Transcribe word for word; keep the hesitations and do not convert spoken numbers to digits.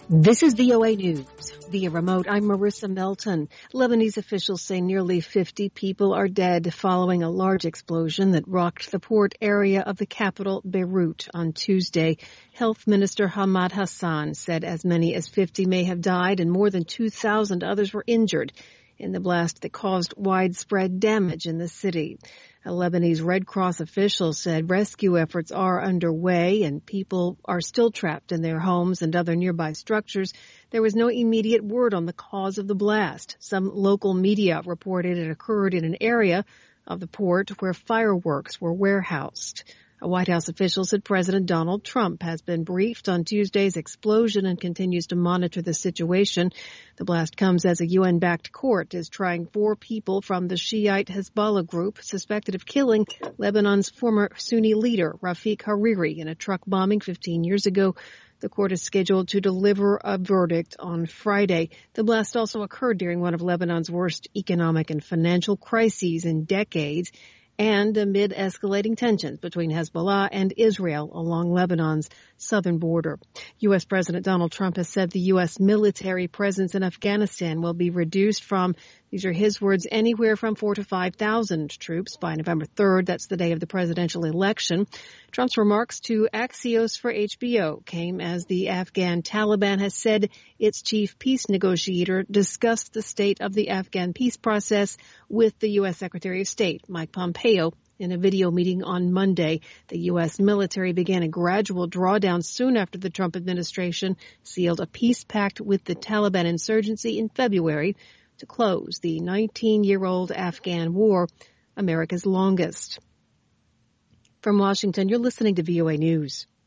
This is V O A News. Via remote, I'm Marissa Melton. Lebanese officials say nearly fifty people are dead following a large explosion that rocked the port area of the capital, Beirut, on Tuesday. Health Minister Hamad Hassan said as many as fifty may have died and more than two thousand others were injured in the blast that caused widespread damage in the city. A Lebanese Red Cross official said rescue efforts are underway and people are still trapped in their homes and other nearby structures. There was no immediate word on the cause of the blast. Some local media reported it occurred in an area of the port where fireworks were warehoused. A White House official said President Donald Trump has been briefed on Tuesday's explosion and continues to monitor the situation. The blast comes as a U N-backed court is trying four people from the Shiite Hezbollah group suspected of killing Lebanon's former Sunni leader, Rafiq Hariri, in a truck bombing fifteen years ago. The court is scheduled to deliver a verdict on Friday. The blast also occurred during one of Lebanon's worst economic and financial crises in decades, and amid escalating tensions between Hezbollah and Israel along Lebanon's southern border. U S. President Donald Trump has said the U S military presence in Afghanistan will be reduced from, these are his words, anywhere from four to five thousand troops by November third. That's the day of the presidential election. Trump's remarks to Axios for H B O came as the Afghan Taliban has said its chief peace negotiator discussed the state of the Afghan peace process with the U S. Secretary of State, Mike Pompeo, in a video meeting on Monday. The U S military began a gradual drawdown soon after the Trump administration sealed a peace pact with the Taliban insurgency in February to close the nineteen-year-old Afghan war, America's longest. From Washington, you're listening to V O A News.